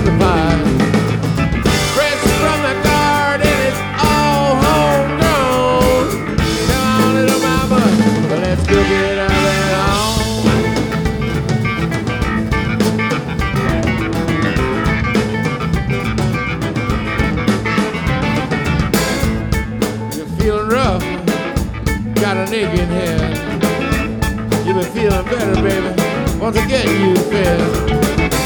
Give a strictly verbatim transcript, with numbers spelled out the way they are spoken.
amplified. Fresh from the garden, it's all homegrown. Come on, little mama, well, let's go get our that on. You're feeling rough, got an ache in here. You've been feeling better, baby. Want to get you fed.